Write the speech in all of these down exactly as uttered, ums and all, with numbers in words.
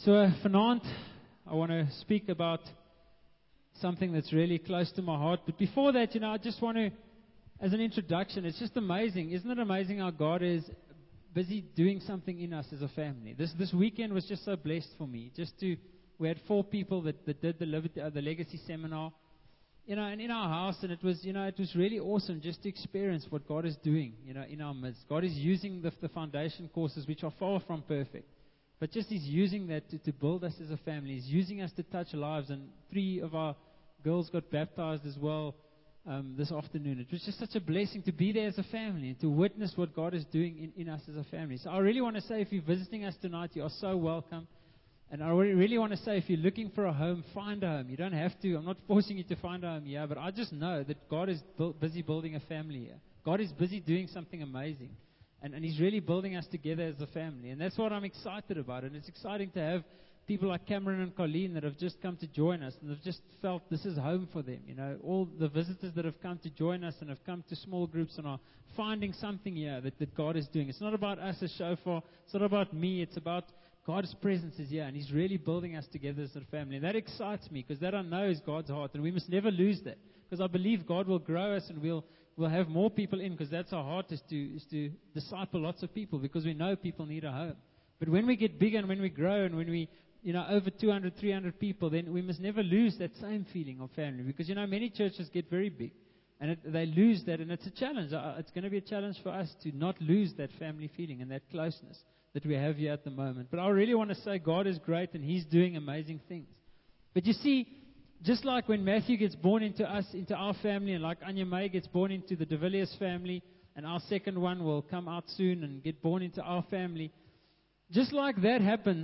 So uh, vanaand, I want to speak about something that's really close to my heart. But before that, you know, I just want to, as an introduction, it's just amazing. Isn't it amazing how God is busy doing something in us as a family? This this weekend was just so blessed for me. Just to, we had four people that, that did the, Liberty, uh, the Legacy Seminar, you know, and in our house, and it was, you know, it was really awesome just to experience what God is doing, you know, in our midst. God is using the, the foundation courses, which are far from perfect. But just He's using that to, to build us as a family. He's using us to touch lives. And three of our girls got baptized as well um, this afternoon. It was just such a blessing to be there as a family and to witness what God is doing in, in us as a family. So I really want to say, if you're visiting us tonight, you are so welcome. And I really, really want to say, if you're looking for a home, find a home. You don't have to. I'm not forcing you to find a home here. But I just know that God is bu- busy building a family here. God is busy doing something amazing. And, and He's really building us together as a family. And that's what I'm excited about. And it's exciting to have people like Cameron and Colleen that have just come to join us. And they've just felt this is home for them. You know, all the visitors that have come to join us and have come to small groups and are finding something here that, that God is doing. It's not about us as shofar. It's not about me. It's about God's presence is here. And He's really building us together as a family. And that excites me because that I know is God's heart. And we must never lose that. Because I believe God will grow us and we'll We'll have more people in, because that's our heart, is to is to disciple lots of people, because we know people need a home. But when we get bigger and when we grow and when we, you know, over two hundred, three hundred people, then we must never lose that same feeling of family. Because, you know, many churches get very big and it, they lose that, and it's a challenge. Uh, It's going to be a challenge for us to not lose that family feeling and that closeness that we have here at the moment. But I really want to say God is great and He's doing amazing things. But you see, just like when Matthew gets born into us, into our family, and like Anya May gets born into the De Villiers family, and our second one will come out soon and get born into our family, just like that happens,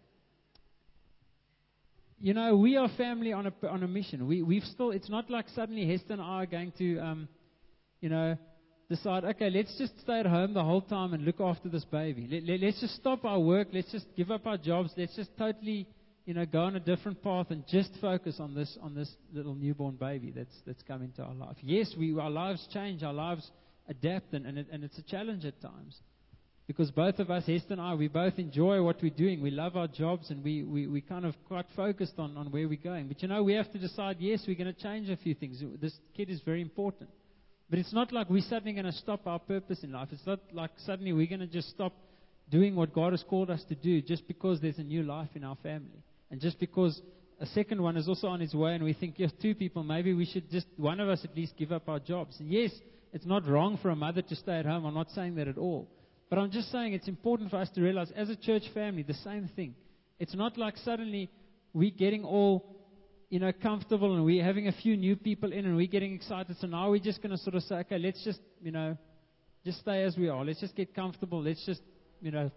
you know, we are family on a on a mission. We we've still. It's not like suddenly Hester and I are going to, um, you know, decide, okay, let's just stay at home the whole time and look after this baby. Let, let, let's just stop our work. Let's just give up our jobs. Let's just totally, you know, go on a different path and just focus on this on this little newborn baby that's that's come into our life. Yes, we our lives change, our lives adapt, and and, it, and it's a challenge at times. Because both of us, Hester and I, we both enjoy what we're doing. We love our jobs, and we, we, we kind of quite focused on, on where we're going. But, you know, we have to decide, yes, we're going to change a few things. This kid is very important. But it's not like we're suddenly going to stop our purpose in life. It's not like suddenly we're going to just stop doing what God has called us to do just because there's a new life in our family. And just because a second one is also on its way and we think, yes, two people, maybe we should just, one of us at least give up our jobs. And yes, it's not wrong for a mother to stay at home. I'm not saying that at all. But I'm just saying it's important for us to realize, as a church family, the same thing. It's not like suddenly we're getting all, you know, comfortable and we're having a few new people in and we're getting excited. So now we're just going to sort of say, okay, let's just, you know, just stay as we are. Let's just get comfortable. Let's just, you know,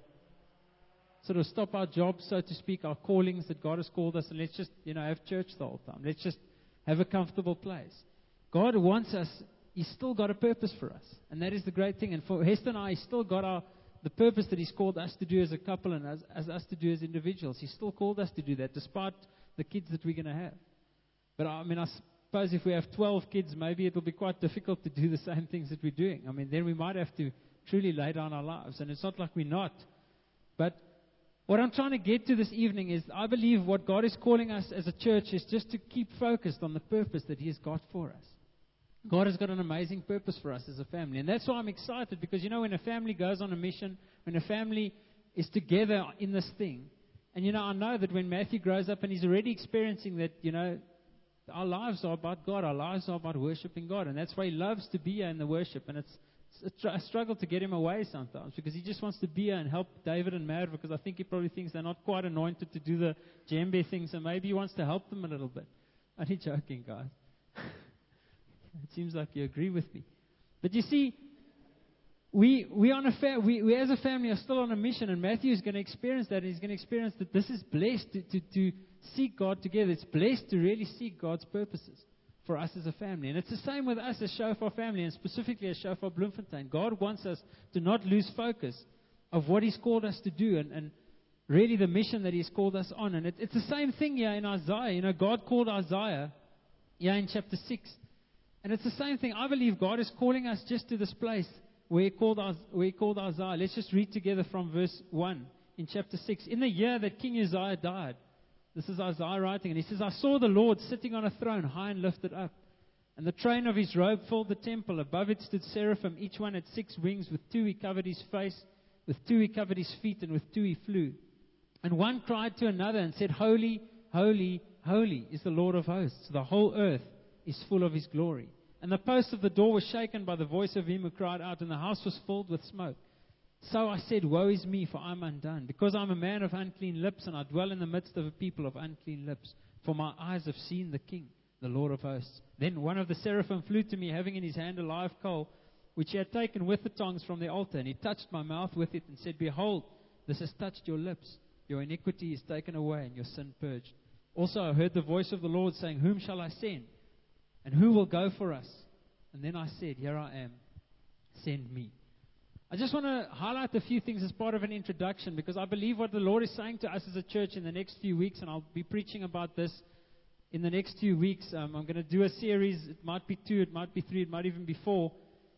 sort of stop our jobs, so to speak, our callings that God has called us, and let's just, you know, have church the whole time. Let's just have a comfortable place. God wants us. He's still got a purpose for us. And that is the great thing. And for Hester and I, He's still got our, the purpose that He's called us to do as a couple and as, as us to do as individuals. He's still called us to do that, despite the kids that we're going to have. But I mean, I suppose if we have twelve kids, maybe it'll be quite difficult to do the same things that we're doing. I mean, then we might have to truly lay down our lives. And it's not like we're not. But what I'm trying to get to this evening is, I believe what God is calling us as a church is just to keep focused on the purpose that He has got for us. God has got an amazing purpose for us as a family. And that's why I'm excited, because, you know, when a family goes on a mission, when a family is together in this thing, and, you know, I know that when Matthew grows up and he's already experiencing that, you know, our lives are about God, our lives are about worshiping God, and that's why he loves to be here in the worship. And it's, it's a, tr- a struggle to get him away sometimes, because he just wants to be here and help David and Mad, because I think he probably thinks they're not quite anointed to do the djembe thing, so maybe he wants to help them a little bit. Only joking, guys. It seems like you agree with me. But you see, we we on a fa- we, we as a family are still on a mission, and Matthew is going to experience that. He's going to experience that this is blessed to, to, to seek God together. It's blessed to really seek God's purposes for us as a family. And it's the same with us as Shofar family, and specifically as Shofar Bloemfontein. God wants us to not lose focus of what He's called us to do, and, and really the mission that He's called us on. And it, it's the same thing here in Isaiah. You know, God called Isaiah here in chapter six. And it's the same thing. I believe God is calling us just to this place where He called, where he called Isaiah. Let's just read together from verse one. in chapter six, in the year that King Uzziah died, this is Isaiah writing, and he says, I saw the Lord sitting on a throne, high and lifted up. And the train of his robe filled the temple. Above it stood seraphim. Each one had six wings. With two he covered his face. With two he covered his feet. And with two he flew. And one cried to another and said, Holy, holy, holy is the Lord of hosts. The whole earth is full of his glory. And the post of the door was shaken by the voice of him who cried out. And the house was filled with smoke. So I said, Woe is me, for I am undone. Because I am a man of unclean lips. And I dwell in the midst of a people of unclean lips. For my eyes have seen the King, the Lord of hosts. Then one of the seraphim flew to me, having in his hand a live coal, which he had taken with the tongs from the altar. And he touched my mouth with it and said, Behold, this has touched your lips. Your iniquity is taken away and your sin purged. Also I heard the voice of the Lord saying, Whom shall I send? And who will go for us? And then I said, Here I am. Send me. I just want to highlight a few things as part of an introduction, because I believe what the Lord is saying to us as a church in the next few weeks, and I'll be preaching about this in the next few weeks. um, I'm going to do a series. It might be two, it might be three, it might even be four.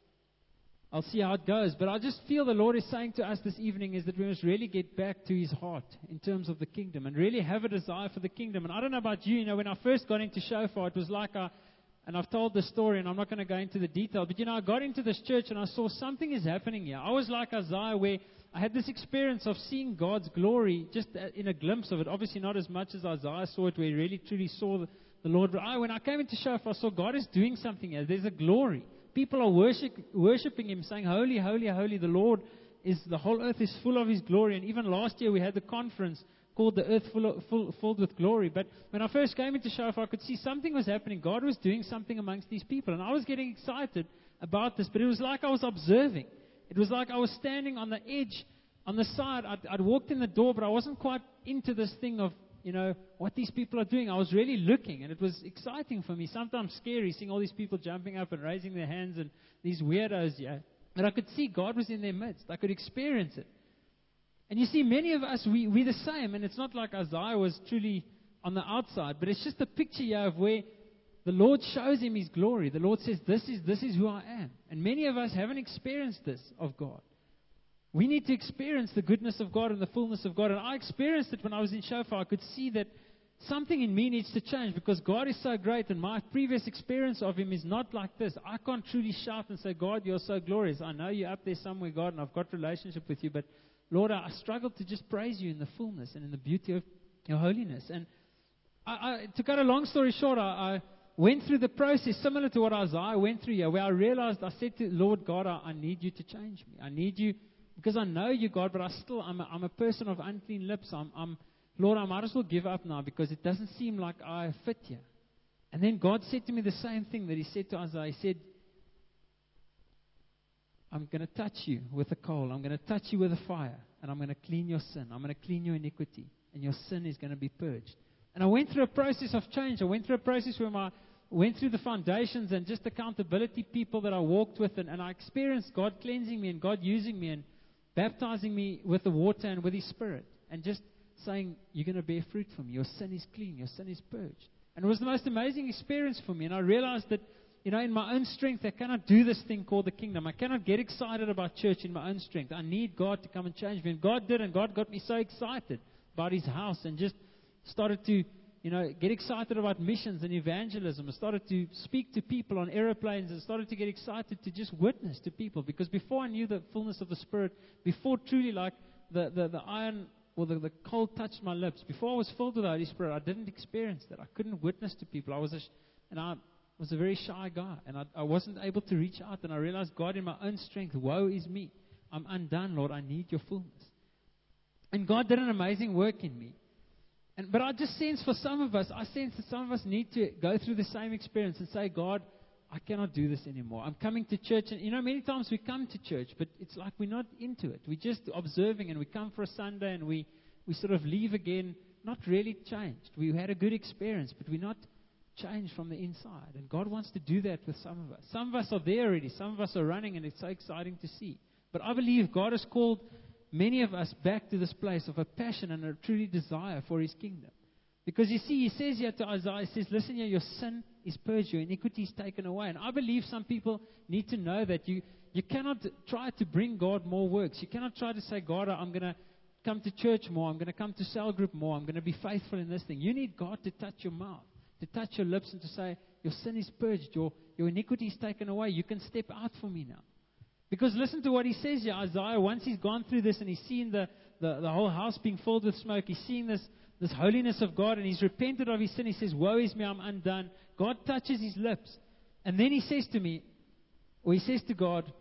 I'll see how it goes. But I just feel the Lord is saying to us this evening is that we must really get back to His heart in terms of the kingdom and really have a desire for the kingdom. And I don't know about you, you know, when I first got into Shofar, it was like I, and I've told the story and I'm not going to go into the detail, but you know, I got into this church and I saw something is happening here. I was like Isaiah, where I had this experience of seeing God's glory just in a glimpse of it. Obviously not as much as Isaiah saw it, where he really truly saw the, the Lord. But I, when I came into Shofar, I saw God is doing something here. There's a glory. People are worship, worshiping Him, saying, Holy, holy, holy, the Lord is, the whole earth is full of His glory. And even last year we had the conference called The Earth full of, full, Filled with Glory. But when I first came into Shofar, I could see something was happening. God was doing something amongst these people. And I was getting excited about this, but it was like I was observing. It was like I was standing on the edge, on the side. I'd, I'd walked in the door, but I wasn't quite into this thing of, you know, what these people are doing. I was really looking, and it was exciting for me. Sometimes scary, seeing all these people jumping up and raising their hands and these weirdos, yeah. But I could see God was in their midst. I could experience it. And you see, many of us, we, we're the same. And it's not like Isaiah was truly on the outside, but it's just a picture here of where the Lord shows him His glory. The Lord says, this is, this is who I am. And many of us haven't experienced this of God. We need to experience the goodness of God and the fullness of God. And I experienced it when I was in Shofar. I could see that something in me needs to change, because God is so great, and my previous experience of Him is not like this. I can't truly shout and say, God, you're so glorious. I know you're up there somewhere, God, and I've got relationship with you. But Lord, I struggle to just praise you in the fullness and in the beauty of your holiness. And I, I, to cut a long story short, I, I went through the process similar to what Isaiah went through here, where I realized, I said to Lord God, I, I need you to change me. I need you, because I know you, God, but I still, I'm a, I'm a person of unclean lips. I'm, I'm, Lord, I might as well give up now, because it doesn't seem like I fit here. And then God said to me the same thing that He said to Isaiah. He said, I'm going to touch you with a coal. I'm going to touch you with a fire. And I'm going to clean your sin. I'm going to clean your iniquity. And your sin is going to be purged. And I went through a process of change. I went through a process where I went through the foundations and just accountability people that I walked with. And, and I experienced God cleansing me and God using me and baptizing me with the water and with His Spirit. And just saying, you're going to bear fruit for me. Your sin is clean. Your sin is purged. And it was the most amazing experience for me. And I realized that, you know, in my own strength, I cannot do this thing called the kingdom. I cannot get excited about church in my own strength. I need God to come and change me. And God did, and God got me so excited about His house and just started to, you know, get excited about missions and evangelism. I started to speak to people on airplanes and started to get excited to just witness to people. Because before I knew the fullness of the Spirit, before truly like the, the, the iron or the, the coal touched my lips, before I was filled with the Holy Spirit, I didn't experience that. I couldn't witness to people. I was a, sh- and I was a very shy guy, and I, I wasn't able to reach out, and I realized, God, in my own strength, woe is me. I'm undone, Lord. I need your fullness. And God did an amazing work in me. And But I just sense for some of us, I sense that some of us need to go through the same experience and say, God, I cannot do this anymore. I'm coming to church, and you know, many times we come to church, but it's like we're not into it. We're just observing, and we come for a Sunday, and we, we sort of leave again, not really changed. We had a good experience, but we're not change from the inside. And God wants to do that with some of us. Some of us are there already. Some of us are running, and it's so exciting to see. But I believe God has called many of us back to this place of a passion and a truly desire for His kingdom. Because you see, He says here to Isaiah, He says, listen here, your sin is purged, your iniquity is taken away. And I believe some people need to know that you, you cannot try to bring God more works. You cannot try to say, God, I'm going to come to church more. I'm going to come to cell group more. I'm going to be faithful in this thing. You need God to touch your mouth, to touch your lips and to say, your sin is purged. Your, your iniquity is taken away. You can step out for me now. Because listen to what he says here. Isaiah, once he's gone through this and he's seen the, the, the whole house being filled with smoke, he's seen this, this holiness of God and he's repented of his sin. He says, woe is me, I'm undone. God touches his lips. And then he says to me, or he says to God,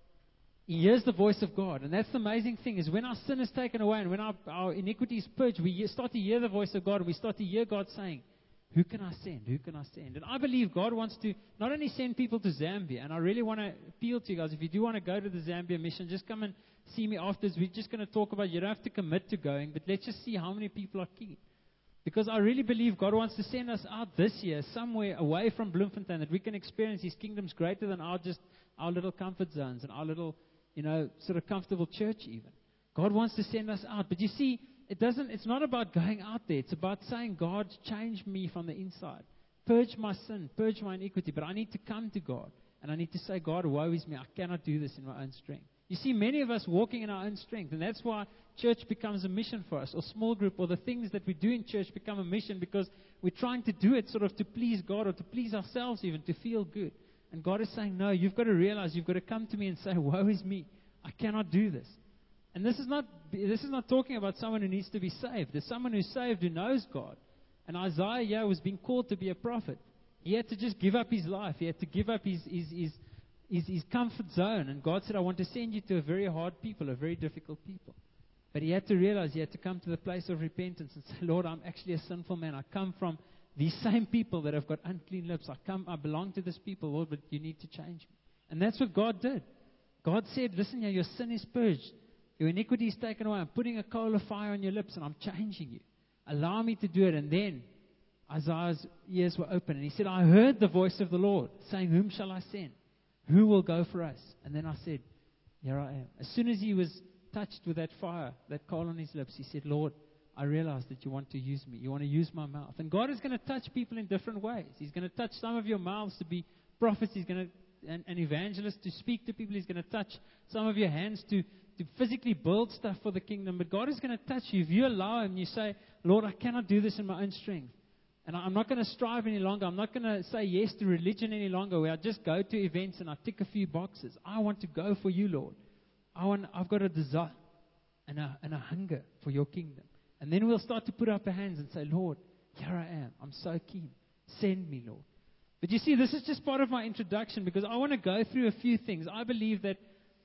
he hears the voice of God. And that's the amazing thing, is when our sin is taken away and when our, our iniquity is purged, we start to hear the voice of God and we start to hear God saying, who can I send? Who can I send? And I believe God wants to not only send people to Zambia, and I really want to appeal to you guys, if you do want to go to the Zambia mission, just come and see me afterwards. We're just going to talk about, you don't have to commit to going, but let's just see how many people are keen. Because I really believe God wants to send us out this year, somewhere away from Bloemfontein, that we can experience His kingdoms greater than our just our little comfort zones and our little, you know, sort of comfortable church even. God wants to send us out. But you see, it doesn't, it's not about going out there. It's about saying, God, change me from the inside. Purge my sin, purge my iniquity. But I need to come to God. And I need to say, God, woe is me. I cannot do this in my own strength. You see, many of us walking in our own strength. And that's why church becomes a mission for us. Or small group, or the things that we do in church become a mission. Because we're trying to do it sort of to please God, or to please ourselves even, to feel good. And God is saying, no, you've got to realize, you've got to come to me and say, woe is me. I cannot do this. And this is not this is not talking about someone who needs to be saved. There's someone who's saved who knows God. And Isaiah yeah, was being called to be a prophet. He had to just give up his life. He had to give up his, his, his, his, his comfort zone. And God said, I want to send you to a very hard people, a very difficult people. But he had to realize he had to come to the place of repentance and say, Lord, I'm actually a sinful man. I come from these same people that have got unclean lips. I come, I belong to this people, Lord, but you need to change me. And that's what God did. God said, listen here, your sin is purged. Your iniquity is taken away. I'm putting a coal of fire on your lips and I'm changing you. Allow me to do it. And then Isaiah's ears were open. And he said, I heard the voice of the Lord saying, whom shall I send? Who will go for us? And then I said, here I am. As soon as he was touched with that fire, that coal on his lips, he said, Lord, I realize that you want to use me. You want to use my mouth. And God is going to touch people in different ways. He's going to touch some of your mouths to be prophets. He's going to, an, an evangelist to speak to people. He's going to touch some of your hands to to physically build stuff for the kingdom. But God is going to touch you. If you allow Him, you say, Lord, I cannot do this in my own strength. And I'm not going to strive any longer. I'm not going to say yes to religion any longer, where I just go to events and I tick a few boxes. I want to go for you, Lord. I want, I've got a desire and a, and a hunger for your kingdom. And then we'll start to put up our hands and say, Lord, here I am. I'm so keen. Send me, Lord. But you see, this is just part of my introduction, because I want to go through a few things. I believe that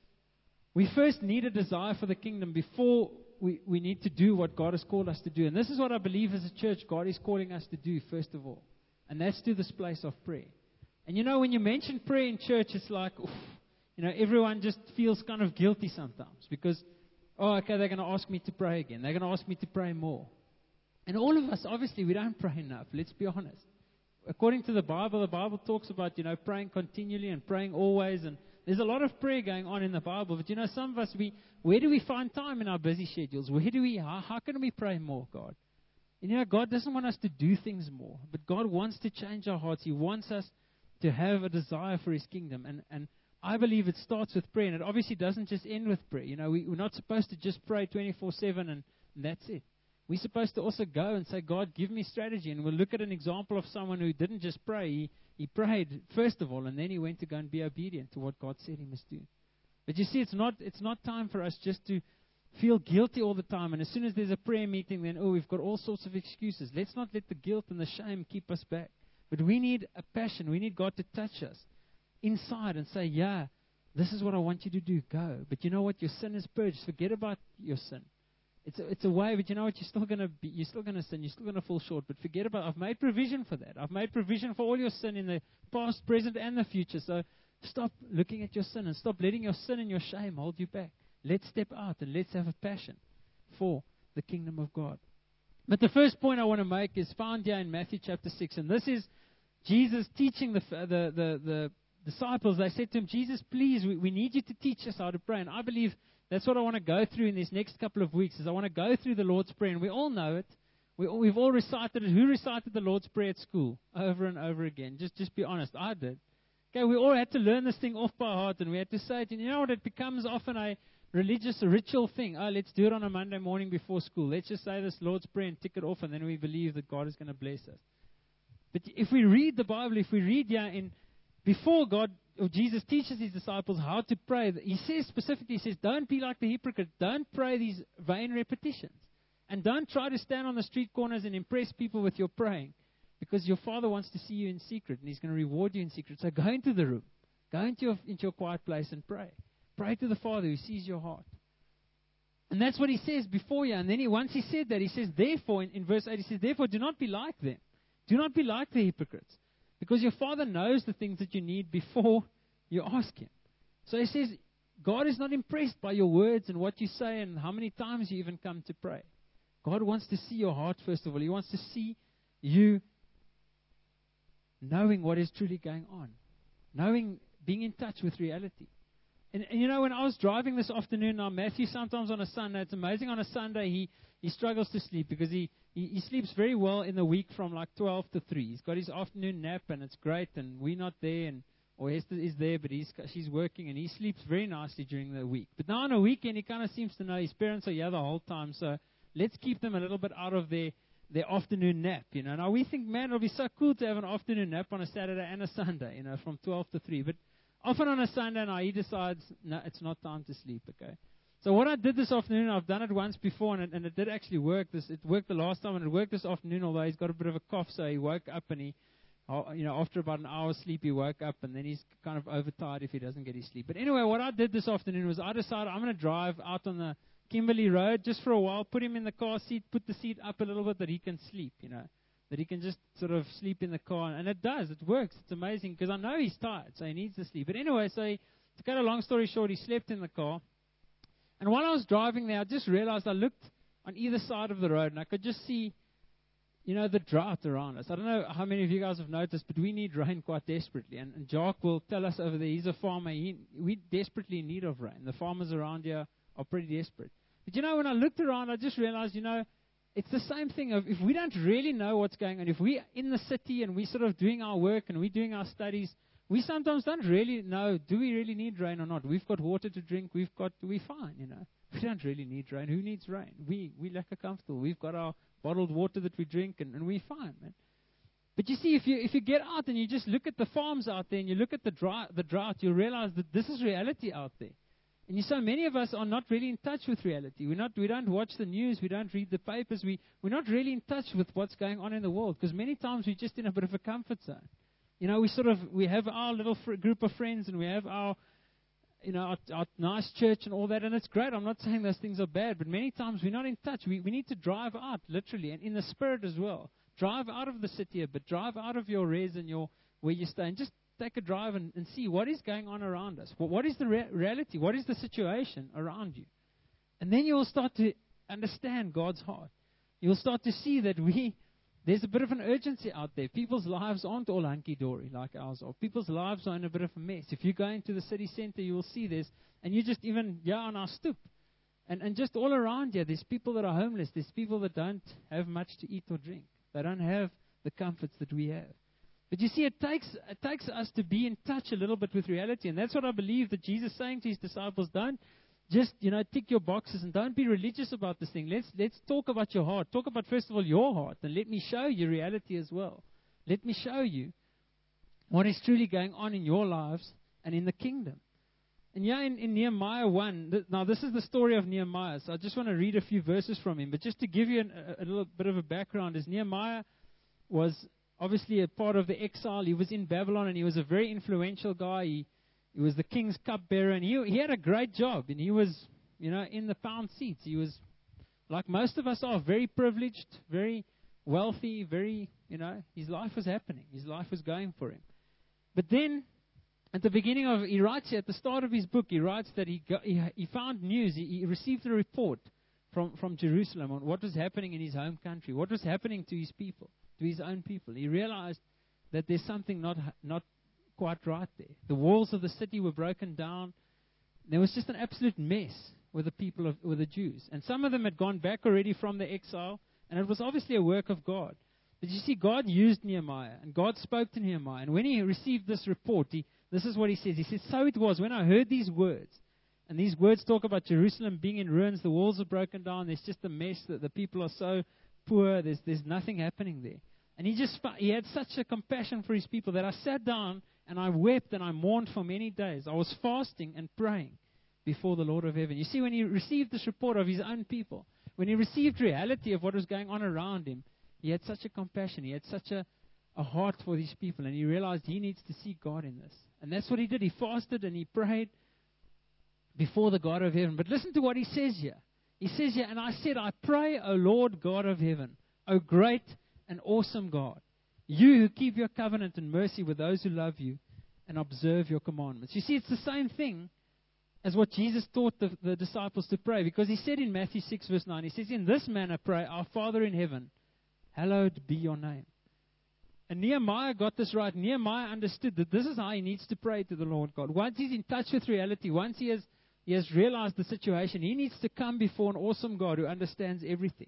we first need a desire for the kingdom before we, we need to do what God has called us to do. And this is what I believe as a church God is calling us to do, first of all. And that's to this place of prayer. And you know, when you mention prayer in church, it's like, oof, you know, everyone just feels kind of guilty sometimes. Because, oh, okay, they're going to ask me to pray again. They're going to ask me to pray more. And all of us, obviously, we don't pray enough. Let's be honest. According to the Bible, the Bible talks about, you know, praying continually and praying always, and there's a lot of prayer going on in the Bible. But, you know, some of us, we where do we find time in our busy schedules? Where do we, how, how can we pray more, God? And, you know, God doesn't want us to do things more. But God wants to change our hearts. He wants us to have a desire for His kingdom. And, and I believe it starts with prayer. And it obviously doesn't just end with prayer. You know, we, we're not supposed to just pray twenty-four seven and, and that's it. We're supposed to also go and say, God, give me strategy. And we'll look at an example of someone who didn't just pray. He, he prayed, first of all, and then he went to go and be obedient to what God said he must do. But you see, it's not it's not time for us just to feel guilty all the time. And as soon as there's a prayer meeting, then, oh, we've got all sorts of excuses. Let's not let the guilt and the shame keep us back. But we need a passion. We need God to touch us inside and say, yeah, this is what I want you to do. Go. But you know what? Your sin is purged. Forget about your sin. It's a, it's a way, but you know what? You're still gonna be, you're still gonna sin. You're still gonna fall short. But forget about. I've made provision for that. I've made provision for all your sin in the past, present, and the future. So stop looking at your sin and stop letting your sin and your shame hold you back. Let's step out and let's have a passion for the kingdom of God. But the first point I want to make is found here in Matthew chapter six, and this is Jesus teaching the the the, the disciples. They said to him, Jesus, please, we, we need you to teach us how to pray. And I believe that's what I want to go through in these next couple of weeks, is I want to go through the Lord's Prayer. And we all know it. We, we've all recited it. Who recited the Lord's Prayer at school over and over again? Just just be honest. I did. Okay, we all had to learn this thing off by heart, and we had to say it. And you know what? It becomes often a religious ritual thing. Oh, let's do it on a Monday morning before school. Let's just say this Lord's Prayer and tick it off, and then we believe that God is going to bless us. But if we read the Bible, if we read yeah, in before God or Jesus teaches his disciples how to pray, he says specifically, he says, don't be like the hypocrite. Don't pray these vain repetitions. And don't try to stand on the street corners and impress people with your praying, because your Father wants to see you in secret, and he's going to reward you in secret. So go into the room. Go into your, into your quiet place and pray. Pray to the Father who sees your heart. And that's what he says before you. And then he, once he said that, he says, therefore, in, in verse eight, he says, therefore, do not be like them. Do not be like the hypocrites. Because your Father knows the things that you need before you ask him. So he says, God is not impressed by your words and what you say and how many times you even come to pray. God wants to see your heart, first of all. He wants to see you knowing what is truly going on. Knowing, being in touch with reality. And, and you know, when I was driving this afternoon, now Matthew, sometimes on a Sunday, it's amazing, on a Sunday he, he struggles to sleep because he, he, he sleeps very well in the week from like twelve to three. He's got his afternoon nap and it's great, and we're not there, and or Esther is there, but he's, she's working, and he sleeps very nicely during the week. But now on a weekend, he kind of seems to know his parents are here the whole time, so let's keep them a little bit out of their, their afternoon nap, you know. Now we think, man, it'll be so cool to have an afternoon nap on a Saturday and a Sunday, you know, from twelve to three. But often on a Sunday now, he decides, no, it's not time to sleep, okay. So what I did this afternoon, I've done it once before, and it, and it did actually work. This It worked the last time, and it worked this afternoon, although he's got a bit of a cough, so he woke up, and he, you know, after about an hour's sleep, he woke up, and then he's kind of overtired if he doesn't get his sleep. But anyway, what I did this afternoon was I decided I'm going to drive out on the Kimberley Road just for a while, put him in the car seat, put the seat up a little bit that he can sleep, you know, that he can just sort of sleep in the car. And it does. It works. It's amazing because I know he's tired, so he needs to sleep. But anyway, so he, to cut a long story short, he slept in the car. And while I was driving there, I just realized I looked on either side of the road, and I could just see, you know, the drought around us. I don't know how many of you guys have noticed, but we need rain quite desperately. And, and Jock will tell us over there, he's a farmer. He, we're desperately in need of rain. The farmers around here are pretty desperate. But, you know, when I looked around, I just realized, you know, it's the same thing. Of if we don't really know what's going on, if we're in the city and we're sort of doing our work and we're doing our studies, we sometimes don't really know, do we really need rain or not? We've got water to drink. We've got, we're fine, you know. We don't really need rain. Who needs rain? We, we lack a comfortable. We've got our bottled water that we drink, and, and we're fine, man. But you see, if you if you get out and you just look at the farms out there and you look at the dry, the drought, you'll realize that this is reality out there. And you, so many of us are not really in touch with reality. We're not, we don't watch the news. We don't read the papers. We, we're not really in touch with what's going on in the world, because many times we're just in a bit of a comfort zone. You know, we sort of, we have our little fr- group of friends, and we have our, you know, our, our nice church and all that, and it's great. I'm not saying those things are bad, but many times we're not in touch. We, we need to drive out, literally, and in the spirit as well. Drive out of the city a bit. Drive out of your res and your, where you stay, and just take a drive and, and see what is going on around us. What, what is the re- reality? What is the situation around you? And then you will start to understand God's heart. You'll start to see that we, there's a bit of an urgency out there. People's lives aren't all hunky-dory like ours are. People's lives are in a bit of a mess. If you go into the city center, you will see this. And you just even, yeah, on our stoop. And, and just all around you, there's people that are homeless. There's people that don't have much to eat or drink. They don't have the comforts that we have. But you see, it takes it takes us to be in touch a little bit with reality. And that's what I believe that Jesus is saying to his disciples. Don't just, you know, tick your boxes and don't be religious about this thing. Let's let's talk about your heart. Talk about, first of all, your heart. And let me show you reality as well. Let me show you what is truly going on in your lives and in the kingdom. And yeah, in, in Nehemiah one, th- now this is the story of Nehemiah. So I just want to read a few verses from him. But just to give you an, a, a little bit of a background, is Nehemiah was obviously a part of the exile. He was in Babylon, and he was a very influential guy. He, he was the king's cupbearer, and he, he had a great job. And he was, you know, in the pound seats. He was, like most of us are, very privileged, very wealthy, very, you know, his life was happening. His life was going for him. But then, at the beginning of, he writes here, at the start of his book, he writes that he got, he, he found news. He, he received a report from, from Jerusalem on what was happening in his home country, what was happening to his people. To his own people. He realized that there's something not not quite right there. The walls of the city were broken down. There was just an absolute mess with the people of with the Jews. And some of them had gone back already from the exile, and it was obviously a work of God. But you see, God used Nehemiah, and God spoke to Nehemiah. And when he received this report, he, this is what he says. He says, so it was when I heard these words, And these words talk about Jerusalem being in ruins. The walls are broken down. There's just a mess. That the people are so poor. There's there's nothing happening there. And he just he had such a compassion for his people that I sat down and I wept and I mourned for many days. I was fasting and praying before the Lord of heaven. You see, when he received this report of his own people, when he received reality of what was going on around him, he had such a compassion. He had such a, a heart for these people. And he realized he needs to seek God in this. And that's what he did. He fasted and he prayed before the God of heaven. But listen to what he says here. He says here, and I said, I pray, O Lord God of heaven, O great and awesome God, you who keep your covenant and mercy with those who love you and observe your commandments. You see, it's the same thing as what Jesus taught the, the disciples to pray. Because he said in Matthew six verse nine, he says, in this manner pray, our Father in heaven, hallowed be your name. And Nehemiah got this right. Nehemiah understood that this is how he needs to pray to the Lord God. Once he's in touch with reality, once he has He has realized the situation, he needs to come before an awesome God who understands everything.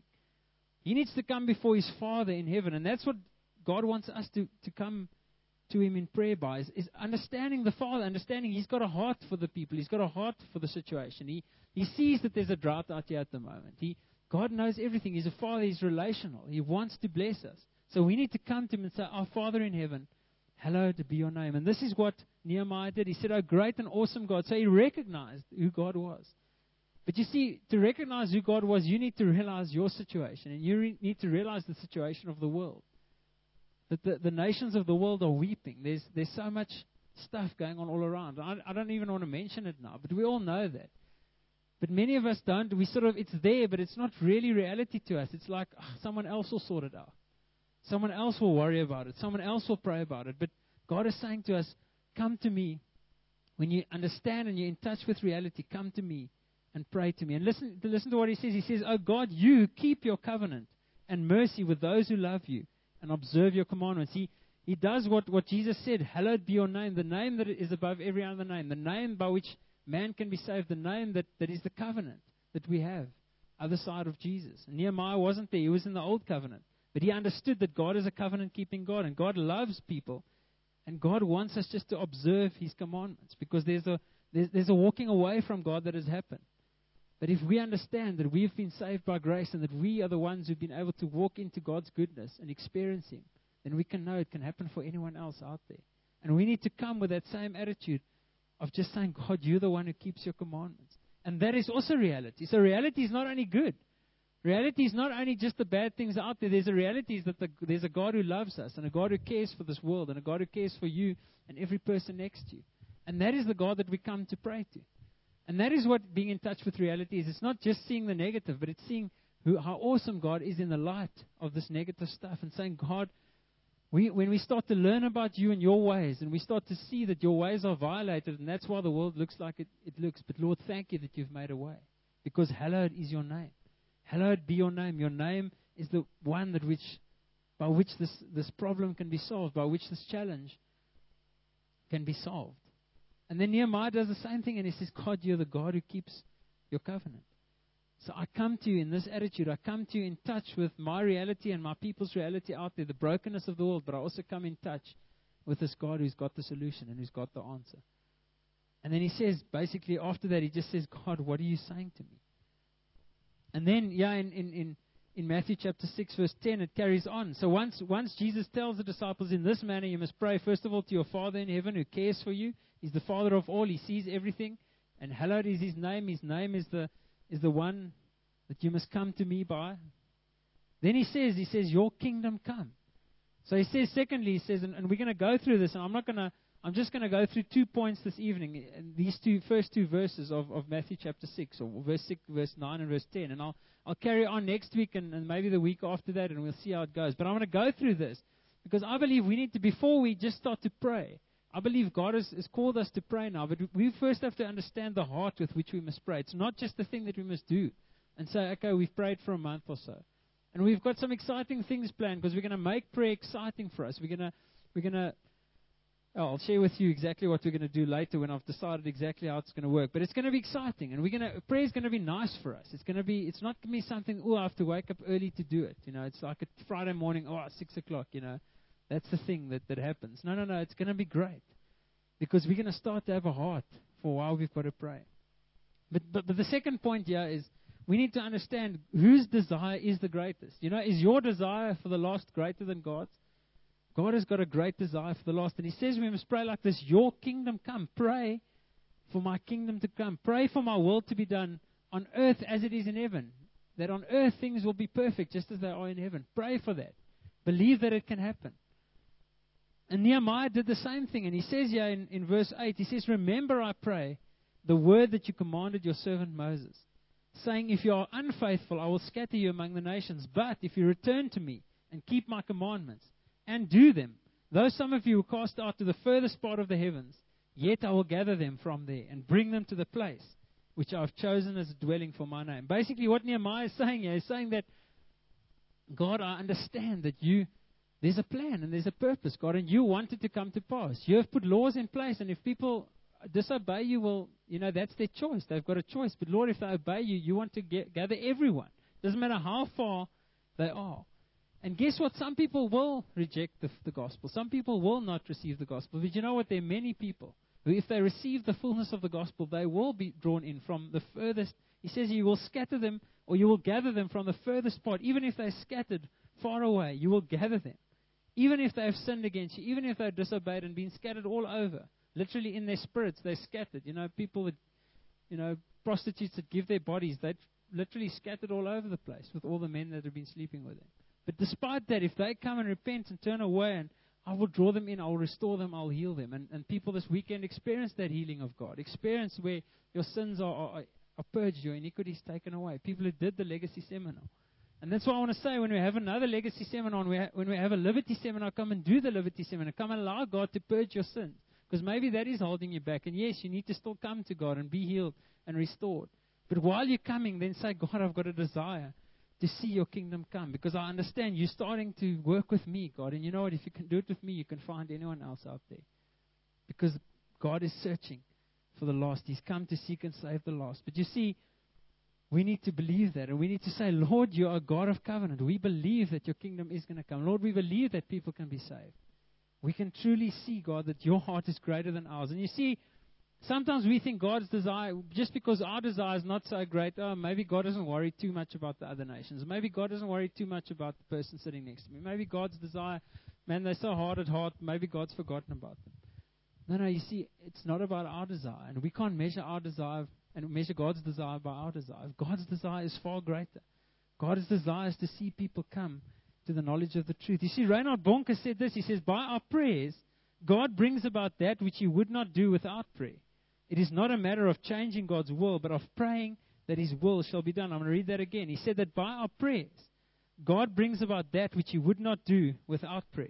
He needs to come before his Father in heaven. And that's what God wants us to, to come to him in prayer by, is, is understanding the Father, understanding he's got a heart for the people. He's got a heart for the situation. He, he sees that there's a drought out here at the moment. He, God knows everything. He's a Father. He's relational. He wants to bless us. So we need to come to him and say, our Father in heaven, hallowed be your name. And this is what Nehemiah did. He said, oh, great and awesome God. So he recognized who God was. But you see, to recognize who God was, you need to realize your situation. And you re- need to realize the situation of the world. That the, the nations of the world are weeping. There's, there's so much stuff going on all around. I, I don't even want to mention it now, but we all know that. But many of us don't. We sort of, it's there, but it's not really reality to us. It's like, oh, someone else will sort it out. Someone else will worry about it. Someone else will pray about it. But God is saying to us, come to me. When you understand and you're in touch with reality, come to me and pray to me. And listen, listen to what he says. He says, oh God, you keep your covenant and mercy with those who love you and observe your commandments. He, he does what, what Jesus said, hallowed be your name, the name that is above every other name, the name by which man can be saved, the name that, that is the covenant that we have, other side of Jesus. And Nehemiah wasn't there. He was in the old covenant. But he understood that God is a covenant-keeping God, and God loves people. And God wants us just to observe his commandments, because there's a, there's, there's a walking away from God that has happened. But if we understand that we've been saved by grace and that we are the ones who've been able to walk into God's goodness and experience him, then we can know it can happen for anyone else out there. And we need to come with that same attitude of just saying, God, you're the one who keeps your commandments. And that is also reality. So reality is not only good. Reality is not only just the bad things out there. There's a reality is that the, there's a God who loves us and a God who cares for this world and a God who cares for you and every person next to you. And that is the God that we come to pray to. And that is what being in touch with reality is. It's not just seeing the negative, but it's seeing who, how awesome God is in the light of this negative stuff and saying, God, we, when we start to learn about you and your ways and we start to see that your ways are violated and that's why the world looks like it, it looks. But Lord, thank you that you've made a way, because hallowed is your name. Hallowed be your name. Your name is the one that which, by which this, this problem can be solved, by which this challenge can be solved. And then Nehemiah does the same thing, and he says, God, you're the God who keeps your covenant. So I come to you in this attitude. I come to you in touch with my reality and my people's reality out there, the brokenness of the world, but I also come in touch with this God who's got the solution and who's got the answer. And then he says, basically after that, he just says, God, what are you saying to me? And then, yeah, in, in, in, in Matthew chapter six, verse ten, it carries on. So once, once Jesus tells the disciples, in this manner you must pray, first of all, to your Father in heaven who cares for you. He's the Father of all. He sees everything. And hallowed is his name. His name is the, is the one that you must come to me by. Then he says, he says, your kingdom come. So he says, secondly, he says, and, and we're going to go through this, and I'm not going to, I'm just going to go through two points this evening, these two first two verses of, of Matthew chapter six, or verse six, verse nine and verse ten. And I'll I'll carry on next week and, and maybe the week after that, and we'll see how it goes. But I want to go through this because I believe we need to, before we just start to pray, I believe God has, has called us to pray now, but we first have to understand the heart with which we must pray. It's not just the thing that we must do and say, okay, we've prayed for a month or so. And we've got some exciting things planned because we're going to make prayer exciting for us. We're going to, we're going to, oh, I'll share with you exactly what we're going to do later when I've decided exactly how it's going to work. But it's going to be exciting, and we're going to, prayer is going to be nice for us. It's going to be, it's not going to be something, oh, I have to wake up early to do it. You know, it's like a Friday morning, oh, six o'clock, you know. That's the thing that, that happens. No, no, no, it's going to be great because we're going to start to have a heart for why we've got to pray. But, but, but the second point here is we need to understand whose desire is the greatest. You know, is your desire for the lost greater than God's? God has got a great desire for the lost. And He says we must pray like this, your kingdom come. Pray for my kingdom to come. Pray for my will to be done on earth as it is in heaven. That on earth things will be perfect just as they are in heaven. Pray for that. Believe that it can happen. And Nehemiah did the same thing. And he says here in, in verse eight, he says, remember, I pray, the word that you commanded your servant Moses, saying, if you are unfaithful, I will scatter you among the nations. But if you return to me and keep my commandments and do them, though some of you were cast out to the furthest part of the heavens, yet I will gather them from there and bring them to the place which I have chosen as a dwelling for my name. Basically, what Nehemiah is saying here is saying that, God, I understand that you, there's a plan and there's a purpose, God, and you want it to come to pass. You have put laws in place, and if people disobey you, well, you know, that's their choice. They've got a choice. But Lord, if they obey you, you want to get, gather everyone. Doesn't matter how far they are. And guess what? Some people will reject the, the gospel. Some people will not receive the gospel. But you know what? There are many people who, if they receive the fullness of the gospel, they will be drawn in from the furthest. He says you will scatter them, or you will gather them from the furthest part. Even if they're scattered far away, you will gather them. Even if they have sinned against you, even if they've disobeyed and been scattered all over. Literally in their spirits, they're scattered. You know, people that, you know, prostitutes that give their bodies, they're literally scattered all over the place with all the men that have been sleeping with them. But despite that, if they come and repent and turn away, and I will draw them in, I will restore them, I'll heal them. And, and people this weekend experience that healing of God. Experience where your sins are, are, are purged, your iniquities taken away. People who did the legacy seminar. And that's why I want to say, when we have another legacy seminar, when we, ha- when we have a liberty seminar, come and do the liberty seminar. Come and allow God to purge your sins. Because maybe that is holding you back. And yes, you need to still come to God and be healed and restored. But while you're coming, then say, God, I've got a desire to see your kingdom come. Because I understand you're starting to work with me, God. And you know what? If you can do it with me, you can find anyone else out there. Because God is searching for the lost. He's come to seek and save the lost. But you see, we need to believe that. And we need to say, Lord, you are a God of covenant. We believe that your kingdom is going to come. Lord, we believe that people can be saved. We can truly see, God, that your heart is greater than ours. And you see, sometimes we think God's desire, just because our desire is not so great, oh, maybe God doesn't worry too much about the other nations. Maybe God doesn't worry too much about the person sitting next to me. Maybe God's desire, man, they're so hard at heart, maybe God's forgotten about them. No, no, you see, it's not about our desire. And we can't measure our desire and measure God's desire by our desire. God's desire is far greater. God's desire is to see people come to the knowledge of the truth. You see, Reinhard Bonke said this. He says, by our prayers, God brings about that which He would not do without prayer. It is not a matter of changing God's will, but of praying that His will shall be done. I'm going to read that again. He said that by our prayers, God brings about that which He would not do without prayer.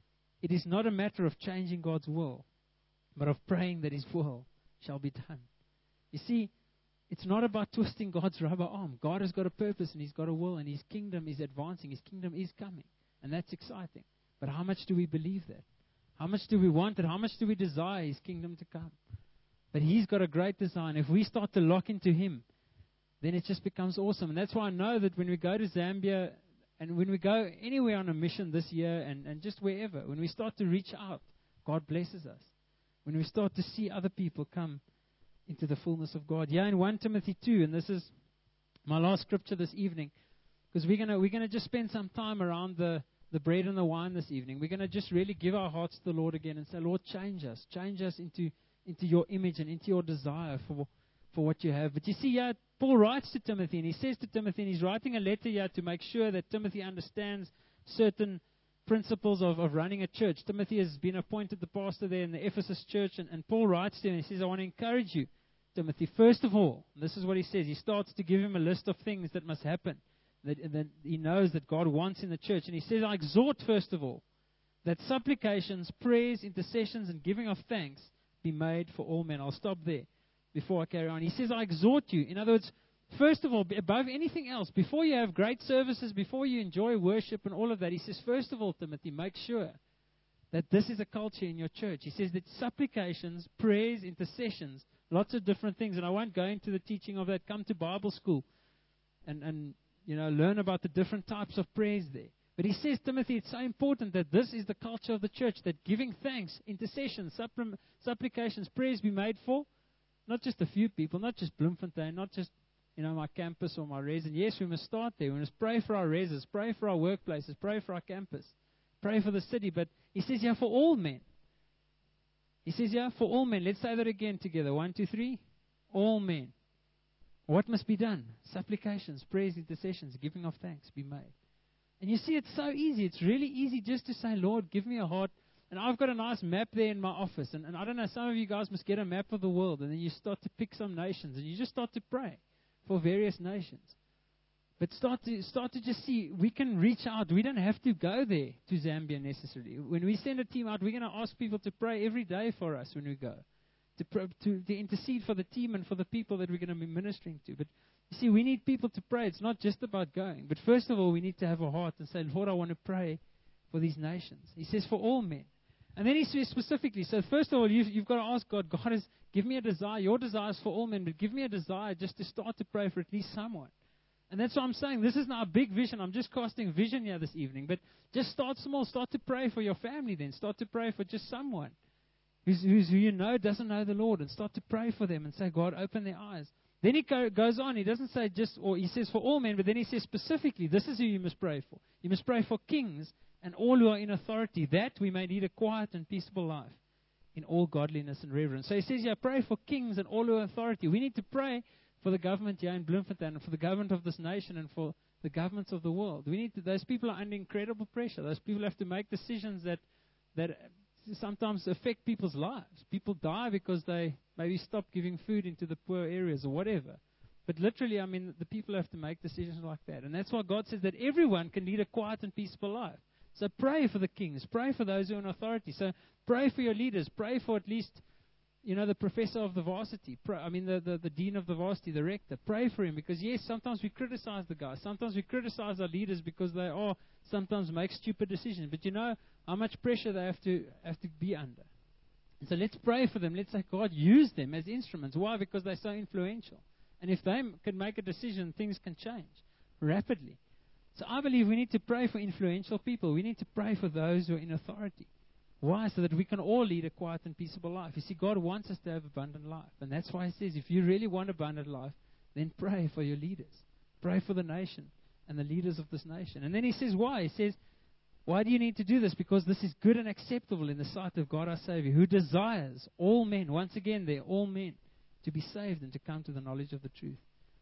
It is not a matter of changing God's will, but of praying that His will shall be done. You see, it's not about twisting God's rubber arm. God has got a purpose and He's got a will, and His kingdom is advancing. His kingdom is coming. And that's exciting. But how much do we believe that? How much do we want it? How much do we desire His kingdom to come? But He's got a great design. If we start to lock into Him, then it just becomes awesome. And that's why I know that when we go to Zambia and when we go anywhere on a mission this year and, and just wherever, when we start to reach out, God blesses us. When we start to see other people come into the fullness of God. Yeah, in First Timothy two, and this is my last scripture this evening, because we're gonna we're gonna just spend some time around the, the bread and the wine this evening. We're gonna just really give our hearts to the Lord again and say, Lord, change us, change us into into your image and into your desire for for what you have. But you see, yeah, Paul writes to Timothy, and he says to Timothy, and he's writing a letter here to make sure that Timothy understands certain principles of, of running a church. Timothy has been appointed the pastor there in the Ephesus church, and, and Paul writes to him, and he says, I want to encourage you, Timothy, first of all, this is what he says. He starts to give him a list of things that must happen, that, that he knows that God wants in the church. And he says, I exhort, first of all, that supplications, prayers, intercessions, and giving of thanks be made for all men. I'll stop there before I carry on. He says, I exhort you. In other words, first of all, above anything else, before you have great services, before you enjoy worship and all of that, he says, first of all, Timothy, make sure that this is a culture in your church. He says that supplications, prayers, intercessions, lots of different things. And I won't go into the teaching of that. Come to Bible school and, and you know, learn about the different types of prayers there. But he says, Timothy, it's so important that this is the culture of the church, that giving thanks, intercessions, suppli- supplications, prayers be made for not just a few people, not just Bloemfontein, not just, you know, my campus or my res. And yes, we must start there. We must pray for our reses, pray for our workplaces, pray for our campus, pray for the city. But he says, yeah, for all men. He says, yeah, for all men. Let's say that again together. One, two, three. All men. What must be done? Supplications, prayers, intercessions, giving of thanks be made. And you see, it's so easy. It's really easy just to say, Lord, give me a heart. And I've got a nice map there in my office. And, and I don't know, some of you guys must get a map of the world. And then you start to pick some nations. And you just start to pray for various nations. But start to start to just see, we can reach out. We don't have to go there to Zambia necessarily. When we send a team out, we're going to ask people to pray every day for us when we go. To, pr- to, to intercede for the team and for the people that we're going to be ministering to. But you see, we need people to pray. It's not just about going. But first of all, we need to have a heart and say, Lord, I want to pray for these nations. He says, for all men. And then he says specifically, so first of all, you've, you've got to ask God, God, is, give me a desire. Your desire is for all men, but give me a desire just to start to pray for at least someone. And that's what I'm saying. This is not a big vision. I'm just casting vision here this evening. But just start small. Start to pray for your family then. Start to pray for just someone who's, who's, who you know doesn't know the Lord. And start to pray for them and say, God, open their eyes. Then he go, goes on. He doesn't say just, or he says for all men, but then he says specifically, this is who you must pray for. You must pray for kings and all who are in authority, that we may lead a quiet and peaceable life in all godliness and reverence. So he says, yeah, pray for kings and all who are authority. We need to pray for the government here in Bloemfontein and for the government of this nation and for the governments of the world. We need to, those people are under incredible pressure. Those people have to make decisions that that sometimes affect people's lives. People die because they maybe stop giving food into the poor areas or whatever. But literally, I mean, the people have to make decisions like that. And that's why God says that everyone can lead a quiet and peaceful life. So pray for the kings. Pray for those who are in authority. So pray for your leaders. Pray for at least, you know, the professor of the varsity. Pray, I mean, the, the, the dean of the varsity, the rector. Pray for him because, yes, sometimes we criticize the guys. Sometimes we criticize our leaders because they are sometimes make stupid decisions. But you know how much pressure they have to have to be under. And so let's pray for them. Let's say, God, use them as instruments. Why? Because they're so influential. And if they m- can make a decision, things can change rapidly. So I believe we need to pray for influential people. We need to pray for those who are in authority. Why? So that we can all lead a quiet and peaceable life. You see, God wants us to have abundant life. And that's why he says, if you really want abundant life, then pray for your leaders. Pray for the nation and the leaders of this nation. And then he says, why? He says, why do you need to do this? Because this is good and acceptable in the sight of God our Savior, who desires all men, once again they're all men, to be saved and to come to the knowledge of the truth.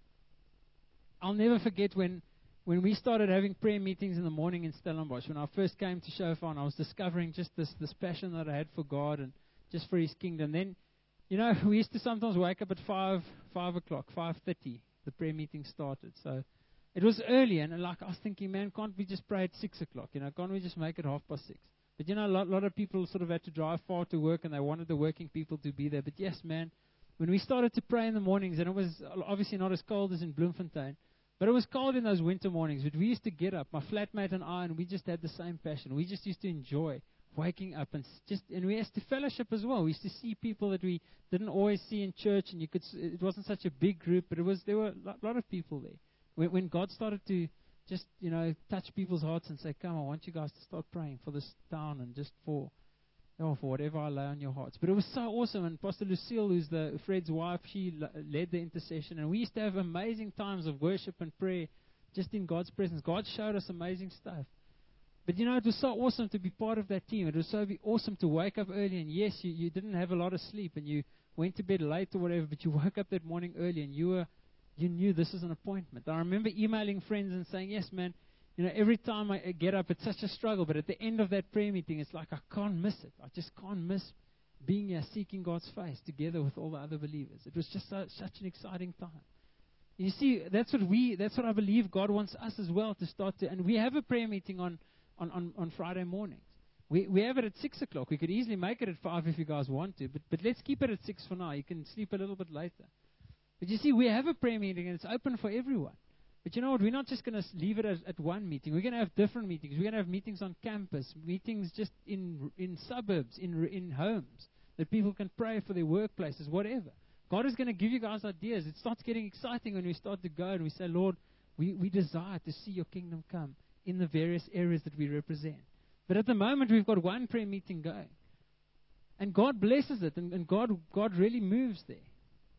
I'll never forget when When we started having prayer meetings in the morning in Stellenbosch, when I first came to Shofar, I was discovering just this, this passion that I had for God and just for His kingdom. Then, you know, we used to sometimes wake up at five, five o'clock, five thirty. The prayer meeting started. So it was early, and like I was thinking, man, can't we just pray at six o'clock? You know, can't we just make it half past six? But you know, a lot, lot of people sort of had to drive far to work, and they wanted the working people to be there. But yes, man, when we started to pray in the mornings, and it was obviously not as cold as in Bloemfontein. But it was cold in those winter mornings. But we used to get up, my flatmate and I, and we just had the same passion. We just used to enjoy waking up, and just and we used to fellowship as well. We used to see people that we didn't always see in church, and you could. It wasn't such a big group, but it was there were a lot of people there. When, when God started to just you know touch people's hearts and say, "Come, I want you guys to start praying for this town and just for." Oh, for whatever I lay on your hearts. But it was so awesome. And Pastor Lucille, who's the Fred's wife, she led the intercession. And we used to have amazing times of worship and prayer just in God's presence. God showed us amazing stuff. But, you know, it was so awesome to be part of that team. It was so be awesome to wake up early. And, yes, you, you didn't have a lot of sleep and you went to bed late or whatever, but you woke up that morning early and you were you knew this is an appointment. I remember emailing friends and saying, yes, man, you know, every time I get up, it's such a struggle. But at the end of that prayer meeting, it's like I can't miss it. I just can't miss being here, seeking God's face together with all the other believers. It was just so, such an exciting time. You see, that's what we, that's what I believe God wants us as well to start to. And we have a prayer meeting on, on, on, on Friday mornings. We we have it at six o'clock. We could easily make it at five if you guys want to. But but let's keep it at six for now. You can sleep a little bit later. But you see, we have a prayer meeting and it's open for everyone. But you know what? We're not just going to leave it as, at one meeting. We're going to have different meetings. We're going to have meetings on campus, meetings just in in suburbs, in in homes, that people can pray for their workplaces, whatever. God is going to give you guys ideas. It starts getting exciting when we start to go and we say, Lord, we, we desire to see your kingdom come in the various areas that we represent. But at the moment, we've got one prayer meeting going. And God blesses it, and, and God God really moves there.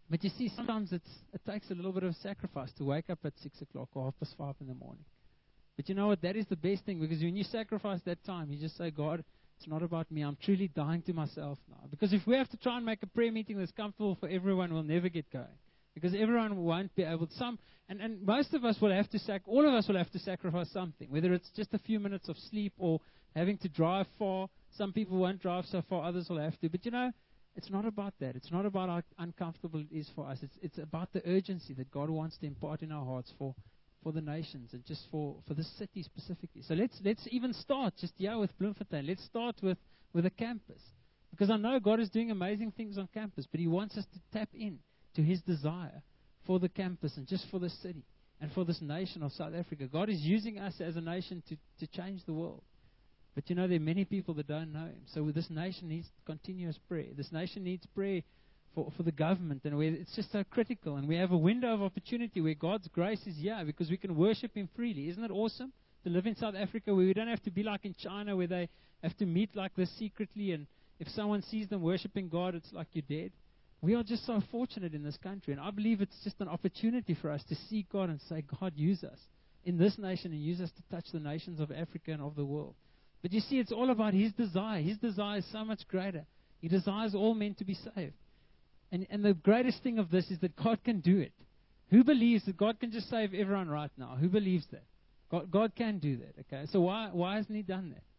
But you see, sometimes it's, it takes a little bit of sacrifice to wake up at six o'clock or half past five in the morning. But you know what? That is the best thing, because when you sacrifice that time, you just say, God, it's not about me. I'm truly dying to myself now. Because if we have to try and make a prayer meeting that's comfortable for everyone, we'll never get going. Because everyone won't be able to. Some, and, and most of us will have to sac. All of us will have to sacrifice something, whether it's just a few minutes of sleep or having to drive far. Some people won't drive so far, others will have to. But you know, it's not about that. It's not about how uncomfortable it is for us. It's it's about the urgency that God wants to impart in our hearts for, for the nations and just for, for the city specifically. So let's let's even start just yeah with Bloemfontein. Let's start with, with a campus. Because I know God is doing amazing things on campus, but He wants us to tap in to His desire for the campus and just for the city and for this nation of South Africa. God is using us as a nation to, to change the world. But you know, there are many people that don't know Him. So this nation needs continuous prayer. This nation needs prayer for, for the government. And where it's just so critical. And we have a window of opportunity where God's grace is here because we can worship Him freely. Isn't it awesome to live in South Africa where we don't have to be like in China where they have to meet like this secretly, and if someone sees them worshiping God, it's like you're dead. We are just so fortunate in this country, and I believe it's just an opportunity for us to seek God and say, God, use us in this nation and use us to touch the nations of Africa and of the world. But you see, it's all about His desire. His desire is so much greater. He desires all men to be saved. And, and the greatest thing of this is that God can do it. Who believes that God can just save everyone right now? Who believes that? God, God can do that, okay? So why, why hasn't He done that?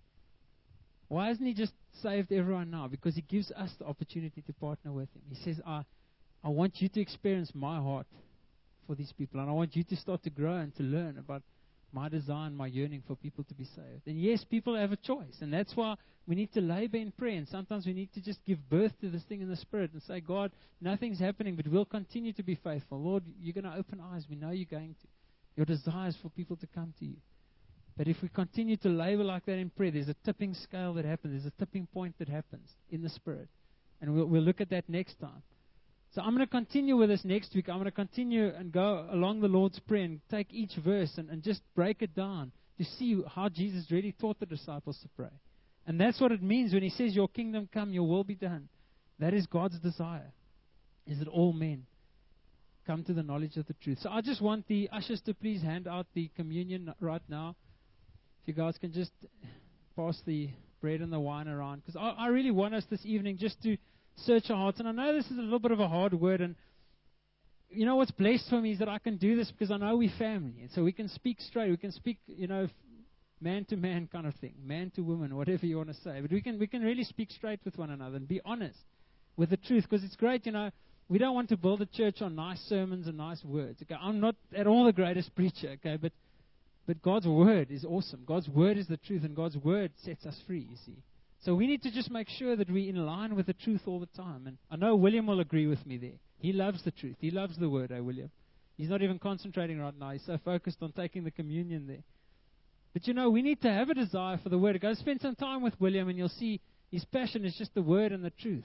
Why hasn't He just saved everyone now? Because He gives us the opportunity to partner with Him. He says, I, I want you to experience my heart for these people. And I want you to start to grow and to learn about my desire and my yearning for people to be saved. And yes, people have a choice. And that's why we need to labor in prayer. And sometimes we need to just give birth to this thing in the Spirit and say, God, nothing's happening, but we'll continue to be faithful. Lord, you're going to open eyes. We know you're going to. Your desire is for people to come to you. But if we continue to labor like that in prayer, there's a tipping scale that happens. There's a tipping point that happens in the Spirit. And we'll, we'll look at that next time. So I'm going to continue with this next week. I'm going to continue and go along the Lord's Prayer and take each verse and, and just break it down to see how Jesus really taught the disciples to pray. And that's what it means when He says, your kingdom come, your will be done. That is God's desire, is that all men come to the knowledge of the truth. So I just want the ushers to please hand out the communion right now. If you guys can just pass the bread and the wine around. Because I, I really want us this evening just to search our hearts. And I know this is a little bit of a hard word. And you know what's blessed for me is that I can do this because I know we're family. And so we can speak straight. We can speak, you know, man to man kind of thing. Man to woman, whatever you want to say. But we can, we can really speak straight with one another and be honest with the truth. Because it's great, you know. We don't want to build a church on nice sermons and nice words. Okay, I'm not at all the greatest preacher, okay, but But God's Word is awesome. God's Word is the truth, and God's Word sets us free, you see. So we need to just make sure that we're in line with the truth all the time. And I know William will agree with me there. He loves the truth. He loves the Word, eh, William? He's not even concentrating right now. He's so focused on taking the communion there. But you know, we need to have a desire for the Word. Go spend some time with William, and you'll see his passion is just the Word and the truth.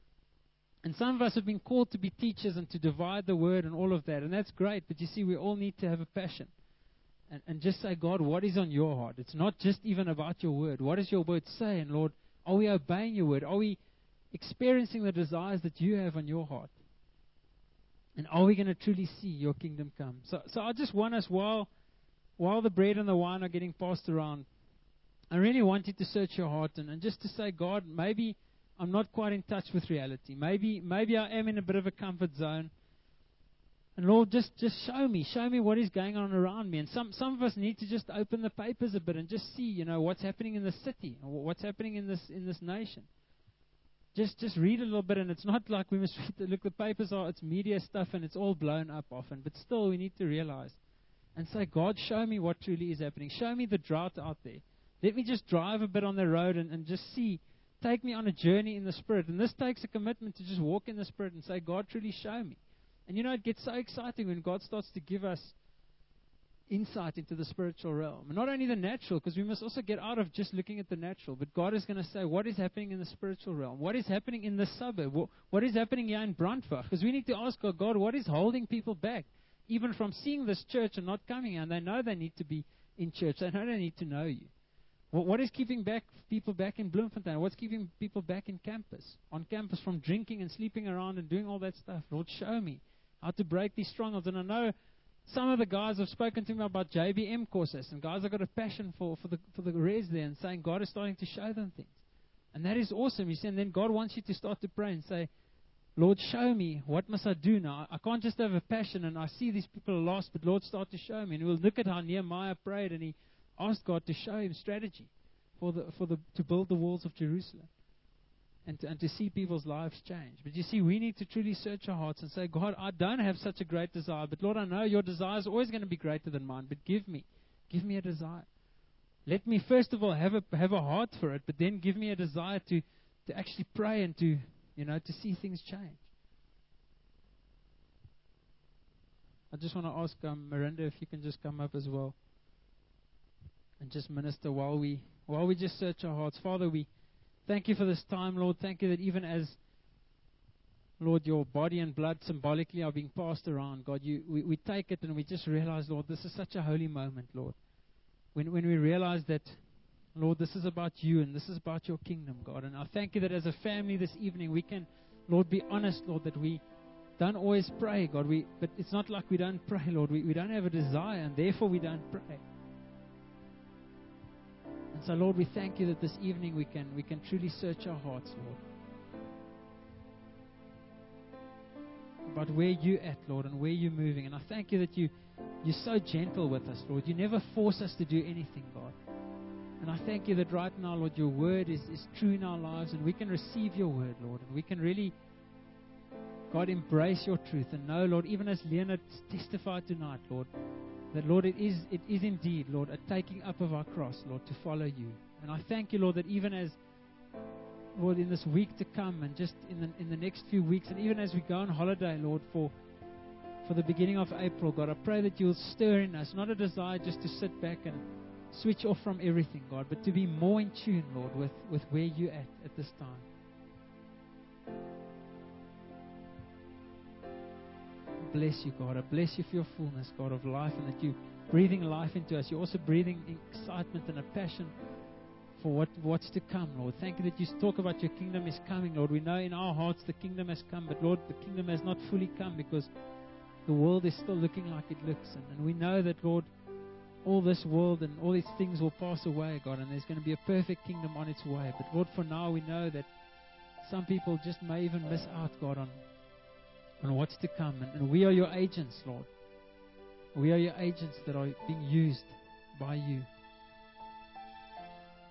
And some of us have been called to be teachers and to divide the Word and all of that. And that's great. But you see, we all need to have a passion. And, and just say, God, what is on your heart? It's not just even about your word. What does your word say? And Lord, are we obeying your word? Are we experiencing the desires that you have on your heart? And are we going to truly see your kingdom come? So, so I just want us, while, while the bread and the wine are getting passed around, I really want you to search your heart and, and just to say, God, maybe I'm not quite in touch with reality. Maybe, maybe I am in a bit of a comfort zone. And Lord, just, just show me, show me what is going on around me. And some, some of us need to just open the papers a bit and just see, you know, what's happening in the city, or what's happening in this in this nation. Just just read a little bit, and it's not like we must read the, look, the papers are, it's media stuff, and it's all blown up often. But still, we need to realize and say, God, show me what truly is happening. Show me the drought out there. Let me just drive a bit on the road and, and just see. Take me on a journey in the Spirit. And this takes a commitment to just walk in the Spirit and say, God, truly show me. And you know, it gets so exciting when God starts to give us insight into the spiritual realm. And not only the natural, because we must also get out of just looking at the natural, but God is going to say, what is happening in the spiritual realm? What is happening in the suburb? What is happening here in Brandwag? Because we need to ask God, God, what is holding people back, even from seeing this church and not coming here? And they know they need to be in church. They know they need to know you. What, what is keeping back people back in Bloemfontein? What's keeping people back in campus, on campus, from drinking and sleeping around and doing all that stuff? Lord, show me how to break these strongholds. And I know some of the guys have spoken to me about J B M courses, and guys have got a passion for, for the for the res there, and saying God is starting to show them things. And that is awesome. You see, and then God wants you to start to pray and say, Lord, show me, what must I do now? I can't just have a passion and I see these people are lost, but Lord, start to show me. And we'll look at how Nehemiah prayed, and he asked God to show him strategy for the for the to build the walls of Jerusalem, and to, and to see people's lives change. But you see, we need to truly search our hearts and say, God, I don't have such a great desire, but Lord, I know your desire is always going to be greater than mine, but give me, give me a desire. Let me first of all have a have a heart for it, but then give me a desire to, to actually pray and to, you know, to see things change. I just want to ask um, Miranda if you can just come up as well and just minister while we while we just search our hearts. Father, we thank you for this time, Lord. Thank you that even as, Lord, your body and blood symbolically are being passed around, God, you we, we take it and we just realize, Lord, this is such a holy moment, Lord. When when we realize that, Lord, this is about you and this is about your kingdom, God. And I thank you that as a family this evening we can, Lord, be honest, Lord, that we don't always pray, God. We but it's not like we don't pray, Lord. We, we don't have a desire, and therefore we don't pray. And so, Lord, we thank you that this evening we can we can truly search our hearts, Lord, about where you're at, Lord, and where you're moving. And I thank you that you, you're so gentle with us, Lord. You never force us to do anything, God. And I thank you that right now, Lord, your word is, is true in our lives, and we can receive your word, Lord. And we can really, God, embrace your truth. And know, Lord, even as Leonard testified tonight, Lord, that, Lord, it is it is indeed, Lord, a taking up of our cross, Lord, to follow you. And I thank you, Lord, that even as, Lord, in this week to come and just in the in the next few weeks, and even as we go on holiday, Lord, for for the beginning of April, God, I pray that you'll stir in us, not a desire just to sit back and switch off from everything, God, but to be more in tune, Lord, with, with where you're at at this time. Bless you, God. I bless you for your fullness, God, of life, and that you're breathing life into us. You're also breathing excitement and a passion for what, what's to come, Lord. Thank you that you talk about your kingdom is coming, Lord. We know in our hearts the kingdom has come, but Lord, the kingdom has not fully come because the world is still looking like it looks. And, and we know that, Lord, all this world and all these things will pass away, God, and there's going to be a perfect kingdom on its way. But Lord, for now we know that some people just may even miss out, God, on, on what's to come. And, and we are your agents, Lord. We are your agents that are being used by you.